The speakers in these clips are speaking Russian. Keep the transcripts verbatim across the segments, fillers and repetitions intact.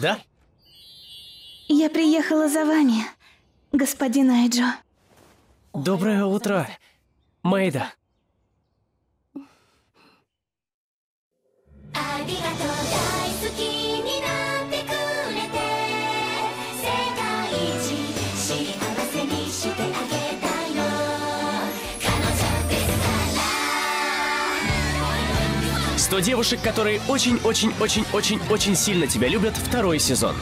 Да? Я приехала за вами, господин Айджо. Доброе утро, Мэйда. сто девушек, которые очень-очень-очень-очень-очень сильно тебя любят, второй сезон.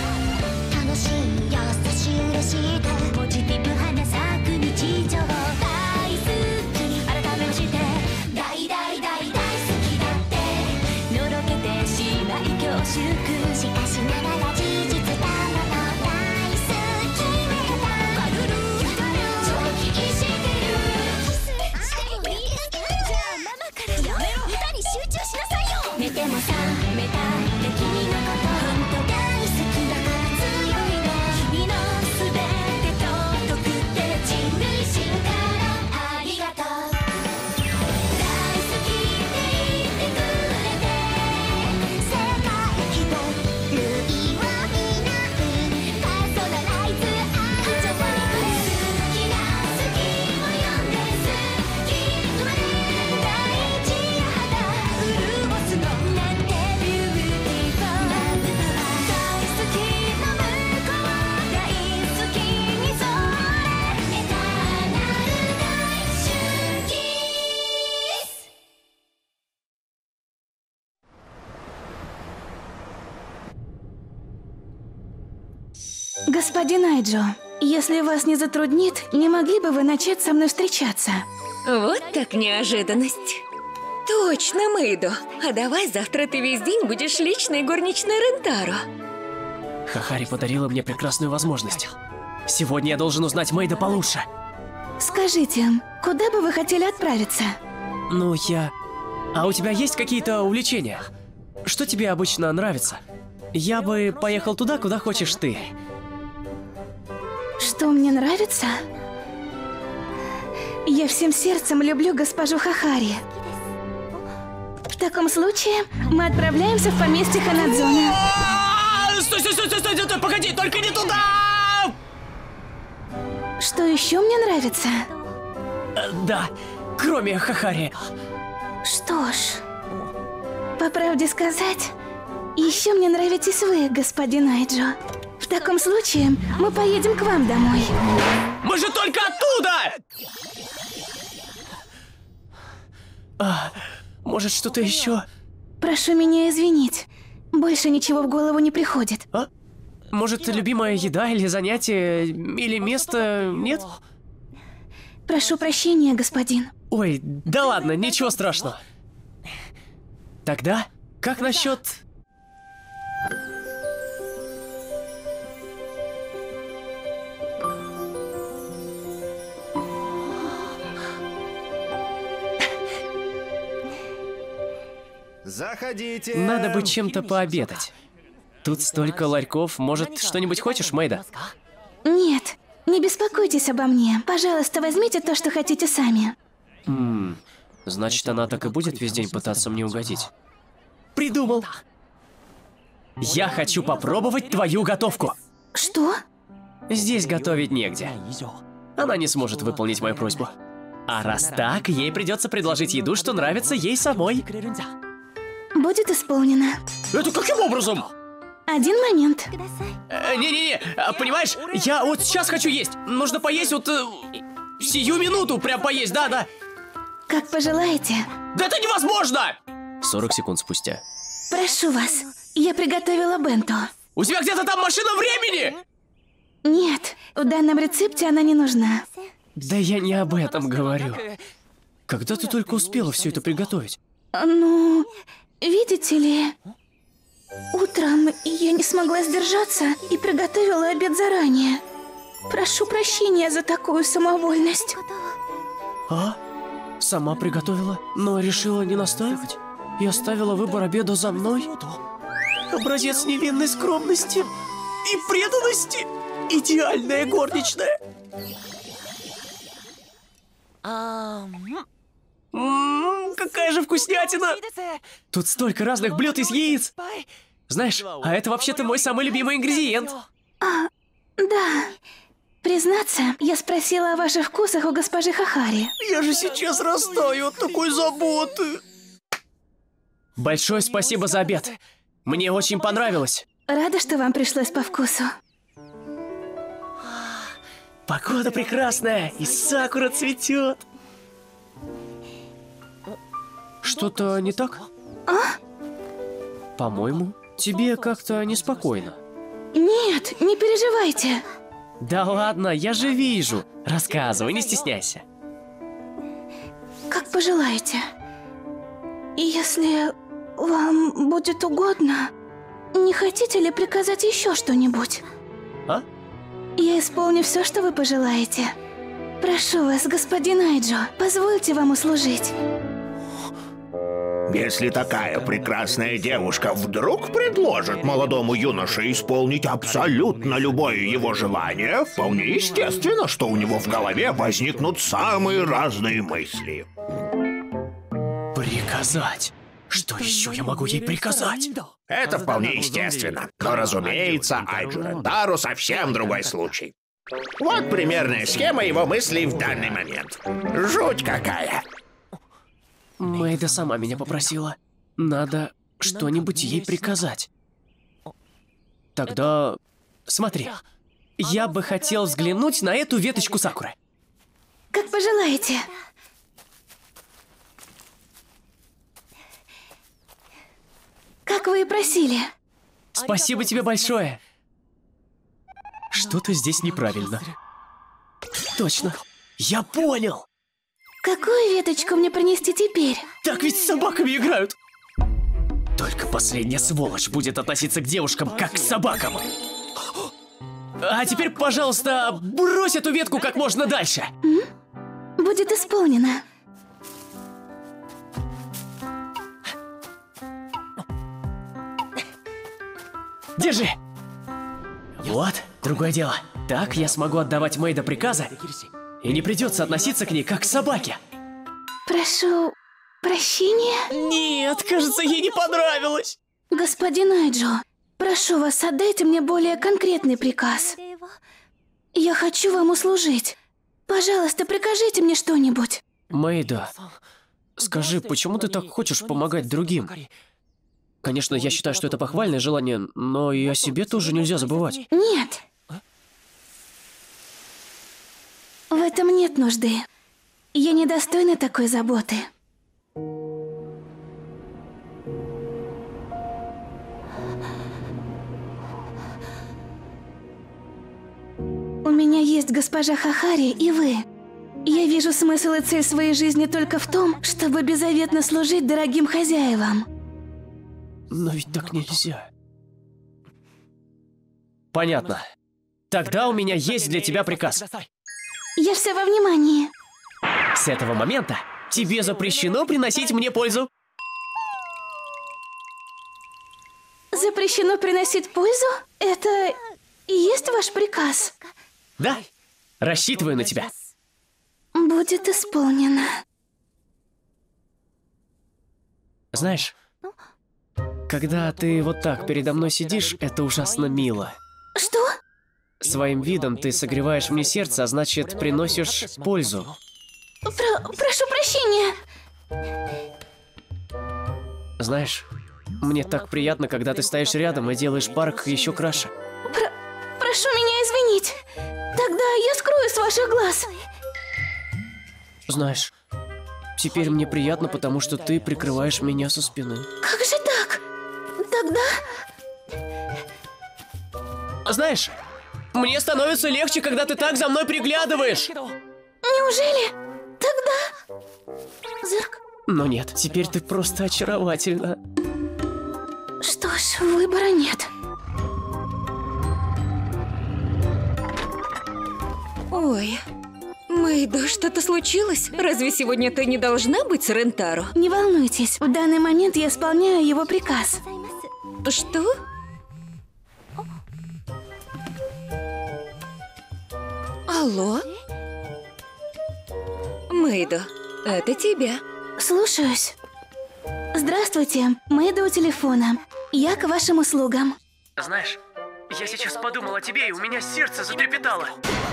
Господин Айджо, если вас не затруднит, не могли бы вы начать со мной встречаться? Вот так неожиданность. Точно, Мэйдо. А давай завтра ты весь день будешь личной горничной Рентаро. Хахари подарила мне прекрасную возможность. Сегодня я должен узнать Мэйда получше. Скажите, куда бы вы хотели отправиться? Ну, я... А у тебя есть какие-то увлечения? Что тебе обычно нравится? Я бы поехал туда, куда хочешь ты. Что мне нравится? Я всем сердцем люблю госпожу Хахари. В таком случае мы отправляемся в поместье Ханадзона. Стой, стой, стой, стой, стой, погоди, только не туда! Что еще мне нравится? Да, кроме Хахари. Что ж, по правде сказать, еще мне нравитесь вы, господин Айджо. В таком случае мы поедем к вам домой. Мы же только оттуда! А, может, что-то еще? Прошу меня извинить. Больше ничего в голову не приходит. А? Может, любимая еда или занятие, или место, нет? Прошу прощения, господин. Ой, да ладно, ничего страшного. Тогда, как насчет... Заходите. Надо бы чем-то пообедать. Тут столько ларьков. Может, что-нибудь хочешь, Мэйда? Нет, не беспокойтесь обо мне. Пожалуйста, возьмите то, что хотите сами. Ммм, значит, она так и будет весь день пытаться мне угодить. Придумал. Я хочу попробовать твою готовку. Что? Здесь готовить негде. Она не сможет выполнить мою просьбу. А раз так, ей придется предложить еду, что нравится ей самой. Будет исполнено. Это каким образом? Один момент. Не-не-не, э, понимаешь, я вот сейчас хочу есть. Нужно поесть вот э, сию минуту, прям поесть, да-да. Как пожелаете. Да это невозможно! сорок секунд спустя. Прошу вас, я приготовила бенто. У тебя где-то там машина времени? Нет, в данном рецепте она не нужна. Да я не об этом говорю. Когда ты только успела все это приготовить? Ну, видите ли, утром я не смогла сдержаться и приготовила обед заранее. Прошу прощения за такую самовольность. А? Сама приготовила, но решила не настаивать? И оставила выбор обеда за мной? Образец невинной скромности и преданности. Идеальная горничная. Ммм, какая же вкуснятина! Тут столько разных блюд из яиц. Знаешь, а это вообще-то мой самый любимый ингредиент. А, да. Признаться, я спросила о ваших вкусах у госпожи Хахари. Я же сейчас растаю от такой заботы. Большое спасибо за обед. Мне очень понравилось. Рада, что вам пришлось по вкусу. Погода прекрасная, и сакура цветет. Что-то не так? А? По-моему, тебе как-то неспокойно. Нет, не переживайте. Да ладно, я же вижу. Рассказывай, не стесняйся. Как пожелаете. Если вам будет угодно, не хотите ли приказать еще что-нибудь? А? Я исполню все, что вы пожелаете. Прошу вас, господин Айджо, позвольте вам услужить. Если такая прекрасная девушка вдруг предложит молодому юноше исполнить абсолютно любое его желание, вполне естественно, что у него в голове возникнут самые разные мысли. Приказать? Что еще я могу ей приказать? Это вполне естественно. Но, разумеется, Айджо Рентару совсем другой случай. Вот примерная схема его мыслей в данный момент. Жуть какая! Мэйда сама меня попросила. Надо что-нибудь ей приказать. Тогда... Смотри. Я бы хотел взглянуть на эту веточку сакуры. Как пожелаете. Как вы и просили. Спасибо тебе большое. Что-то здесь неправильно. Точно. Я понял. Какую веточку мне принести теперь? Так ведь с собаками играют. Только последняя сволочь будет относиться к девушкам как к собакам. А теперь, пожалуйста, брось эту ветку как можно дальше. М? Будет исполнено. Держи. Вот, другое дело. Так я смогу отдавать Мэйда приказы, и не придется относиться к ней как к собаке. Прошу прощения? Нет, кажется, ей не понравилось. Господин Айджо, прошу вас, отдайте мне более конкретный приказ. Я хочу вам услужить. Пожалуйста, прикажите мне что-нибудь. Мэйда, скажи, почему ты так хочешь помогать другим? Конечно, я считаю, что это похвальное желание, но и о себе тоже нельзя забывать. Нет. В этом нет нужды. Я недостойна такой заботы. У меня есть госпожа Хахари и вы. Я вижу смысл и цель своей жизни только в том, чтобы беззаветно служить дорогим хозяевам. Но ведь так нельзя. Понятно. Тогда у меня есть для тебя приказ. Я вся во внимании. С этого момента тебе запрещено приносить мне пользу. Запрещено приносить пользу? Это и есть ваш приказ? Да, рассчитываю на тебя. Будет исполнено. Знаешь, когда ты вот так передо мной сидишь, это ужасно мило. Что? Своим видом ты согреваешь мне сердце, а значит, приносишь пользу. Про прошу прощения. Знаешь, мне так приятно, когда ты стоишь рядом и делаешь парк еще краше. Про прошу меня извинить. Тогда я скрою с ваших глаз. Знаешь, теперь мне приятно, потому что ты прикрываешь меня со спины. Как же так? Тогда... Знаешь, мне становится легче, когда ты так за мной приглядываешь. Неужели? Тогда... Зырк. Но нет, теперь ты просто очаровательна. Что ж, выбора нет. Ой, Мэйдо, что-то случилось? Разве сегодня ты не должна быть с Рентаро? Не волнуйтесь, в данный момент я исполняю его приказ. Что? Алло? Мэйдо, это тебя. Слушаюсь. Здравствуйте, Мэйда у телефона. Я к вашим услугам. Знаешь, я сейчас подумал о тебе, и у меня сердце затрепетало.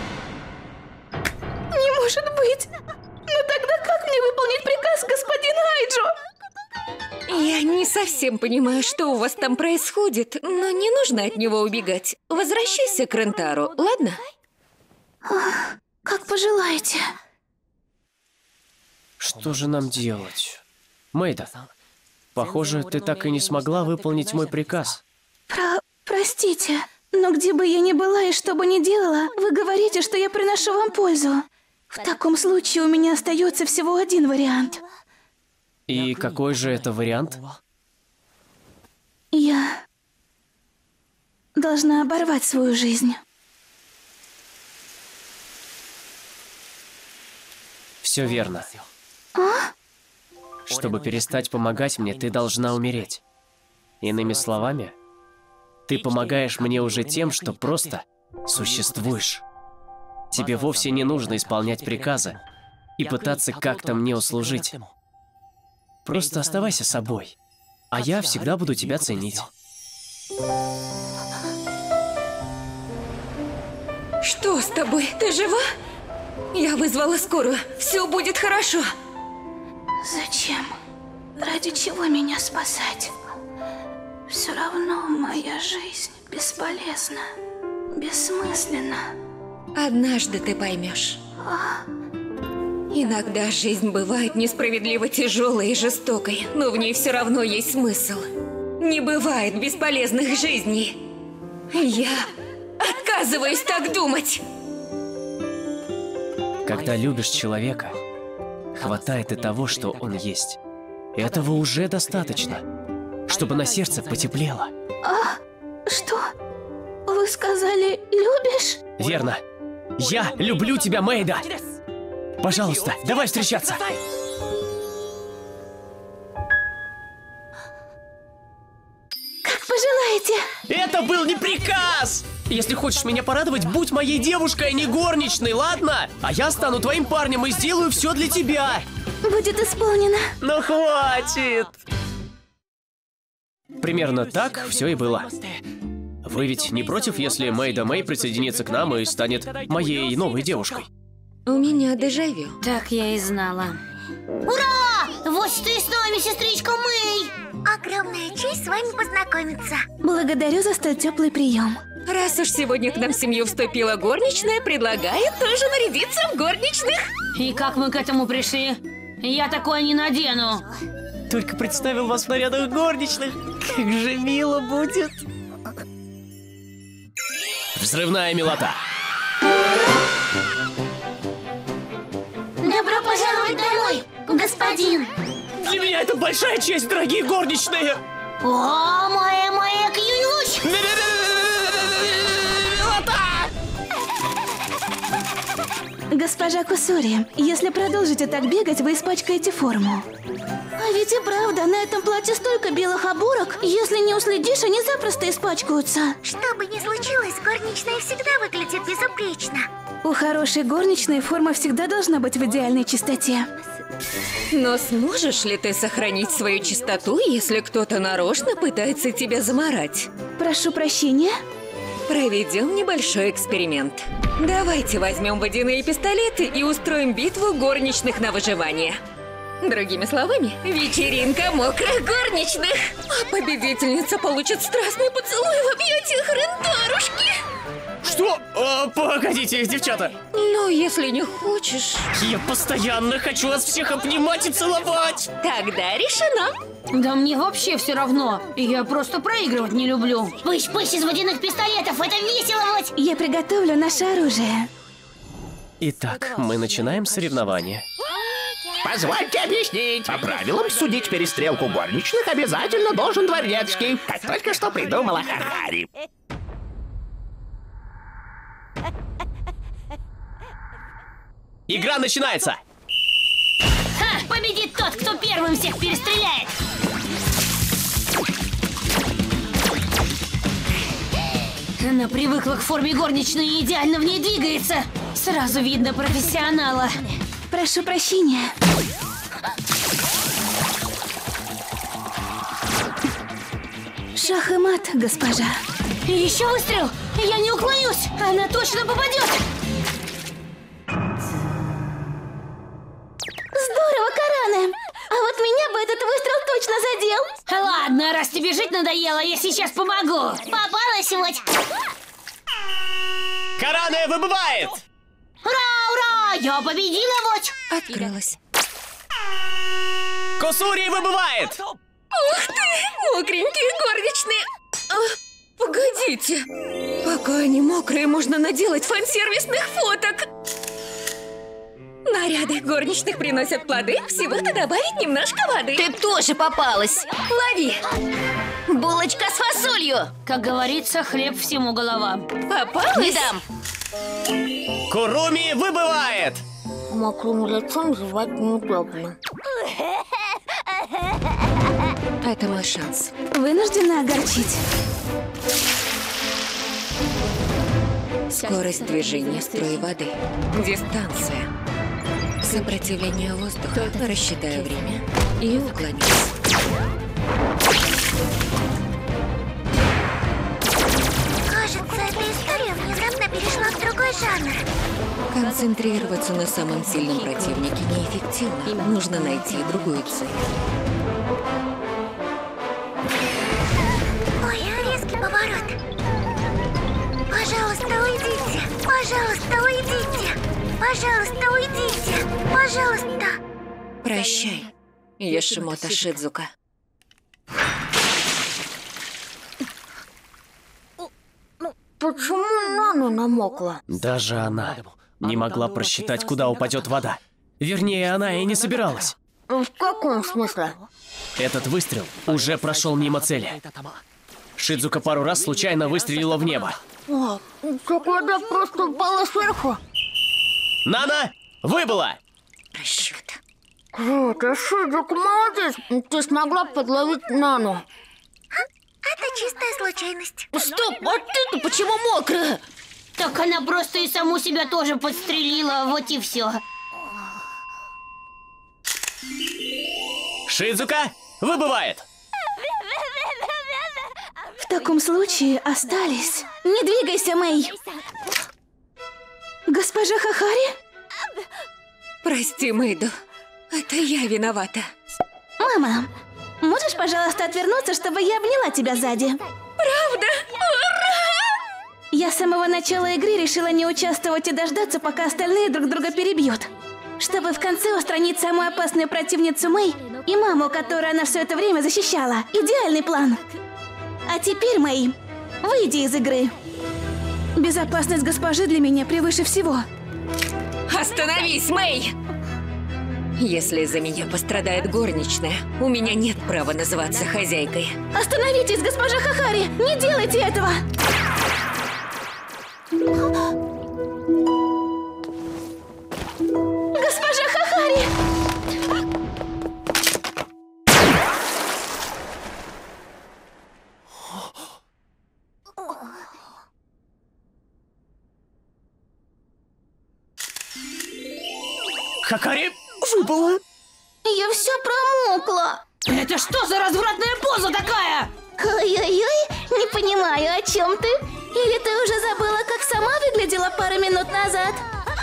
Не может быть! Но тогда как мне выполнить приказ господина Айджо? Я не совсем понимаю, что у вас там происходит, но не нужно от него убегать. Возвращайся к Рентару, ладно? Ах, как пожелаете. Что же нам делать? Мэйда, похоже, ты так и не смогла выполнить мой приказ. Про... простите, но где бы я ни была и что бы ни делала, вы говорите, что я приношу вам пользу. В таком случае у меня остается всего один вариант. И какой же это вариант? Я должна оборвать свою жизнь. Все верно. А? Чтобы перестать помогать мне, ты должна умереть. Иными словами, ты помогаешь мне уже тем, что просто существуешь. Тебе вовсе не нужно исполнять приказы и пытаться как-то мне услужить. Просто оставайся собой, а я всегда буду тебя ценить. Что с тобой? Ты жива? Я вызвала скорую. Все будет хорошо. Зачем? Ради чего меня спасать? Все равно моя жизнь бесполезна, бессмысленна. Однажды ты поймешь. Иногда жизнь бывает несправедливо тяжелой и жестокой, но в ней все равно есть смысл. Не бывает бесполезных жизней. Я отказываюсь так думать. Когда любишь человека, хватает и того, что он есть. Этого уже достаточно, чтобы на сердце потеплело. А? Что? Вы сказали, любишь? Верно. Я люблю тебя, Мэйда. Пожалуйста, давай встречаться. Как пожелаете. Это был не приказ! Если хочешь меня порадовать, будь моей девушкой, а не горничной, ладно? А я стану твоим парнем и сделаю все для тебя. Будет исполнено. Ну хватит! Примерно так все и было. Вы ведь не против, если Мэйда Мэй присоединится к нам и станет моей новой девушкой? У меня дежавю. Так я и знала. Ура! Вот ты с нами, сестричка Мэй! Огромная честь с вами познакомиться. Благодарю за столь теплый прием. Раз уж сегодня к нам в семью вступила горничная, предлагаю тоже нарядиться в горничных. И как мы к этому пришли? Я такое не надену. Только представил вас в нарядах горничных. Как же мило будет. Взрывная милота. Добро пожаловать домой, господин. Для меня это большая честь, дорогие горничные. О, моя, моя, клянусь! Госпожа Кусури, если продолжите так бегать, вы испачкаете форму. А ведь и правда, на этом платье столько белых оборок. Если не уследишь, они запросто испачкаются. Что бы ни случилось, горничная всегда выглядит безупречно. У хорошей горничной форма всегда должна быть в идеальной чистоте. Но сможешь ли ты сохранить свою чистоту, если кто-то нарочно пытается тебя замарать? Прошу прощения. Проведем небольшой эксперимент. Давайте возьмем водяные пистолеты и устроим битву горничных на выживание. Другими словами, вечеринка мокрых горничных. А победительница получит страстный поцелуй в объятиях Рентарушки. Что? А, погодите, девчата. Ну, если не хочешь... Я постоянно хочу вас всех обнимать и целовать. Тогда решено. Да мне вообще все равно. Я просто проигрывать не люблю. Пыщ-пыщ из водяных пистолетов, это весело вот! Я приготовлю наше оружие. Итак, мы начинаем соревнование. Позвольте объяснить. По правилам, судить перестрелку горничных обязательно должен дворецкий, как только что придумала Харари. Игра начинается! Ха! Победит тот, кто первым всех перестреляет! Она привыкла к форме горничной и идеально в ней двигается. Сразу видно профессионала. Прошу прощения. Шах и мат, госпожа. Еще выстрел! Я не уклонюсь! Она точно попадет! Здорово, Каране! А вот меня бы этот выстрел точно задел. Ладно, раз тебе жить надоело, я сейчас помогу. Попалась вот. Каране выбывает! Ура, ура! Я победила вот! Открылась. Косури выбывает! Ух ты! Мокренькие горничные! А, погодите! Пока они мокрые, можно наделать фан-сервисных фоток! Наряды горничных приносят плоды, всего-то добавить немножко воды. Ты тоже попалась! Лови! Булочка с фасолью! Как говорится, хлеб всему голова. Попалась? Не дам! Куруми выбывает! Мокрым лицом жевать неудобно. Это мой шанс. Вынуждена огорчить. Скорость движения струи воды. Дистанция. Сопротивление воздуха. Рассчитаю время и уклонюсь. Кажется, эта история внезапно перешла в другой жанр. Концентрироваться на самом сильном противнике неэффективно. Нужно найти другую цель. Ой, резкий поворот. Пожалуйста, уйдите. Пожалуйста, уйдите. Пожалуйста, уйдите. Пожалуйста. Прощай, Яшимото Шидзука. Почему Нану намокла? Даже она не могла просчитать, куда упадет вода. Вернее, она и не собиралась. В каком смысле? Этот выстрел уже прошел мимо цели. Шидзука пару раз случайно выстрелила в небо. О, так вода просто упала сверху. Нана, выбыла! Расчет. Круто, Шидзука, молодец. Ты смогла подловить Нану. Это чистая случайность. Стоп, а ты-то почему мокрая? Так она просто и саму себя тоже подстрелила, вот и все. Шидзука выбывает! В таком случае остались. Не двигайся, Мэй. Госпожа Хахари? Прости, Мэйдо. Это я виновата. Мама, можешь, пожалуйста, отвернуться, чтобы я обняла тебя сзади? Правда? Ура! Я с самого начала игры решила не участвовать и дождаться, пока остальные друг друга перебьют. Чтобы в конце устранить самую опасную противницу Мэй и маму, которую она все это время защищала. Идеальный план. А теперь, Мэй, выйди из игры. Безопасность госпожи для меня превыше всего. Остановись, Мэй! Если из-за меня пострадает горничная, у меня нет права называться хозяйкой. Остановитесь, госпожа Хахари! Не делайте этого! Госпожа Хахари! Хакари выпала! Я все промокла. Это что за развратная поза такая? Ой-ой-ой, не понимаю, о чем ты? Или ты уже забыла, как сама выглядела пару минут назад?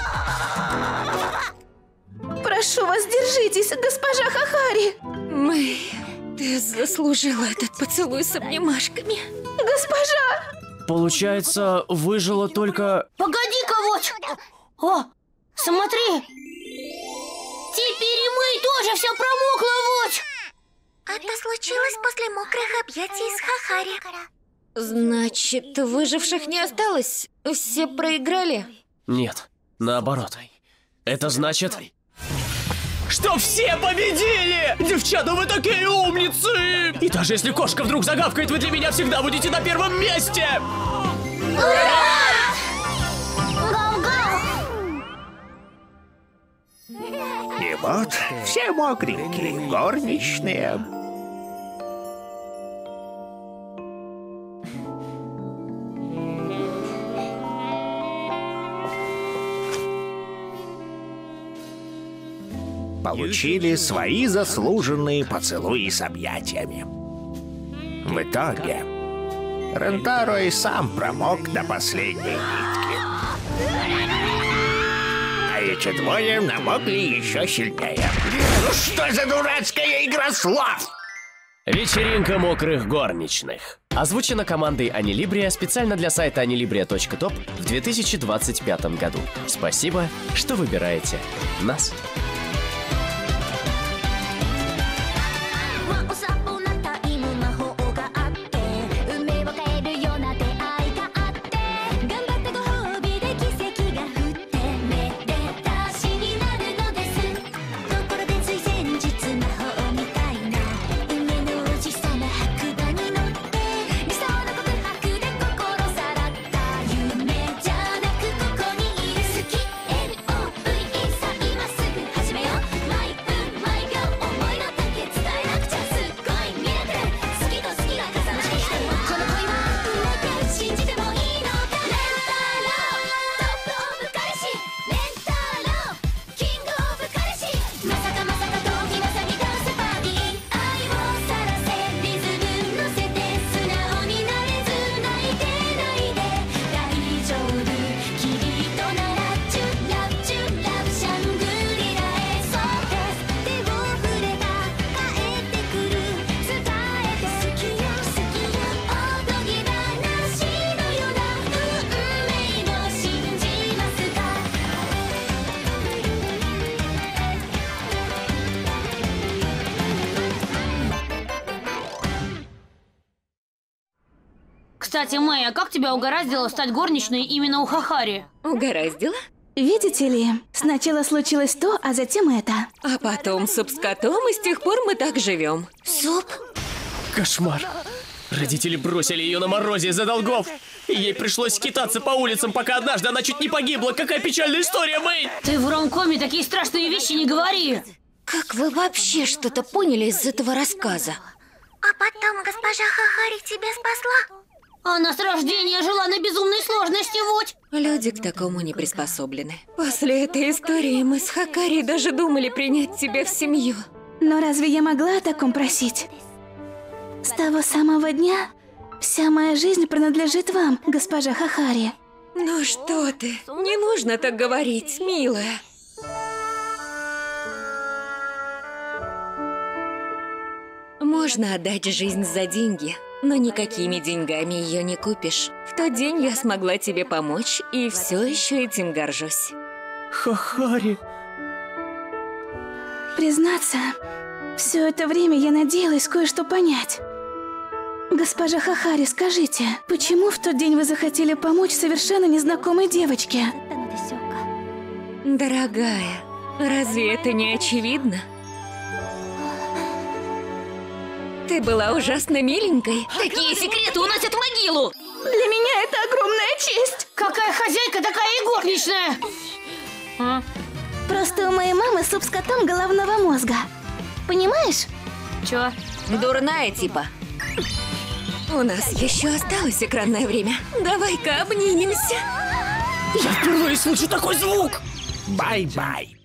Прошу вас, держитесь, госпожа Хахари. Мэй, ты заслужила этот поцелуй с обнимашками. Госпожа! Получается, выжила только... Погоди-ка вот! О, смотри! Теперь и мы тоже все промокло вот! Это случилось после мокрых объятий с Хахари. Значит, выживших не осталось? Все проиграли? Нет, наоборот. Это значит... Что все победили! Девчата, вы такие умницы! И даже если кошка вдруг загавкает, вы для меня всегда будете на первом месте! И вот все мокренькие, горничные. Получили свои заслуженные поцелуи с объятиями. В итоге Рентаро и сам промок до последней нитки. А эти двое намокли еще сильнее. Ну что за дурацкая игра слов? Вечеринка мокрых горничных. Озвучена командой Анилибрия специально для сайта анилибрия точка топ в две тысячи двадцать пятом году. Спасибо, что выбираете нас. Кстати, Мэй, а как тебя угораздило стать горничной именно у Хахари? Угораздило? Видите ли, сначала случилось то, а затем это. А потом суп с котом, и с тех пор мы так живем. Суп? Кошмар. Родители бросили ее на морозе из-за долгов. И ей пришлось скитаться по улицам, пока однажды она чуть не погибла. Какая печальная история, Мэй! Ты в ромкоме такие страшные вещи не говори! Как вы вообще что-то поняли из этого рассказа? А потом госпожа Хахари тебя спасла? Она с рождения жила на безумной сложности, вот. Люди к такому не приспособлены. После этой истории мы с Хакари даже думали принять тебя в семью. Но разве я могла о таком просить? С того самого дня вся моя жизнь принадлежит вам, госпожа Хахари. Ну что ты, не нужно так говорить, милая. Можно отдать жизнь за деньги, но никакими деньгами ее не купишь. В тот день я смогла тебе помочь, и все еще этим горжусь. Хахари. Признаться, все это время я надеялась кое-что понять. Госпожа Хахари, скажите, почему в тот день вы захотели помочь совершенно незнакомой девочке? Дорогая, разве это не очевидно? Ты была ужасно миленькой. Такие секреты уносят в могилу! Для меня это огромная честь. Какая хозяйка, такая и горничная! А? Просто у моей мамы суп с котом головного мозга. Понимаешь? Чё? Дурная типа. У нас еще осталось экранное время. Давай-ка обнимемся. Я впервые слышу такой звук. Бай-бай.